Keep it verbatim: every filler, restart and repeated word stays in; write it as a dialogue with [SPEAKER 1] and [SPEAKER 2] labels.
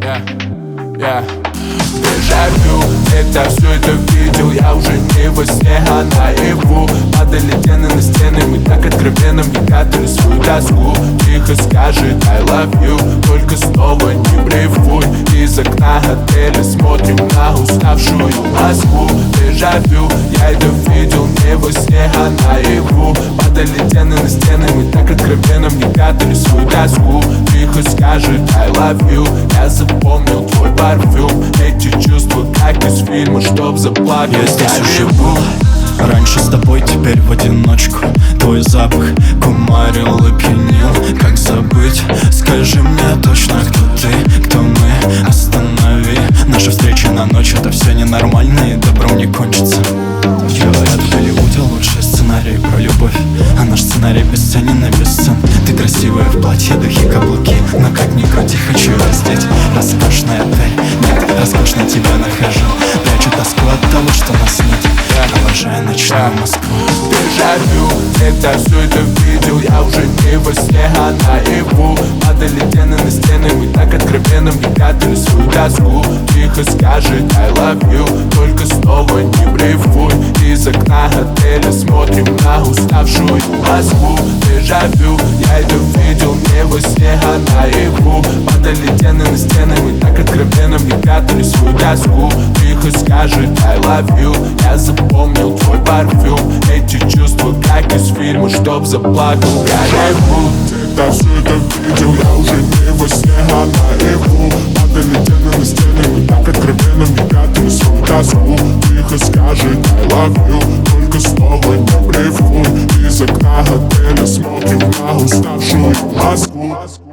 [SPEAKER 1] Yeah, yeah. Дежавю, это все это видел я уже не во сне, а наяву. Падали стены на стены, мы так откровенно вникали в свою тоску. Тихо скажет I love you, только снова не блефуй. Из окна отеля смотрим на уставшую Москву. Дежавю, я это видел не во сне, а наяву. Падали стены на стены, мы так откровенно вникали в свою тоску. Тихо скажет I love you, я запомнил твой парфюм. Эти чувства, как из фильма, чтоб заплакать.
[SPEAKER 2] Я здесь уже был раньше с тобой, теперь в одиночку. Твой запах кумарил и пьянил. Как забыть? Скажи мне точно, кто ты, кто мы. Останови наши встречи на ночь. Это все ненормально и добром не кончится. Говорят, в Голливуде лучший сценарий про любовь, а наш сценарий бесценен и бесцен. Ты красивая в платье, духи, каблуки, но как ни крути, хочу раздеть. Роскошная ты, нет, роскошно тебя нахожу. Прячу тоску от того, что нас нет, обожаю ночную Москву.
[SPEAKER 1] Дежавю, это все это видел я уже не во сне, а наяву. Падали стены на стены, мы так откровенно вникали в свою тоску. Тихо скажет I love you, только снова не блефуй. Из окна отеля смотрим на уставшую Москву. Дежавю, я это видел не во сне, а наяву. Падали стены на стены, мы так откровенно вникали в свою тоску. Тихо скажет I love you, я запомнил твой парфюм. Эти чувства, как из фильма, чтоб заплакал Голливуд.
[SPEAKER 3] Да, все это видел я уже не во сне, а наяву. Падали стены на стены, мы так откровенно вникали в свою тоску. Тихо скажет I love you, только снова не блефуй. Из окна отеля смотрим на уставшую Москву.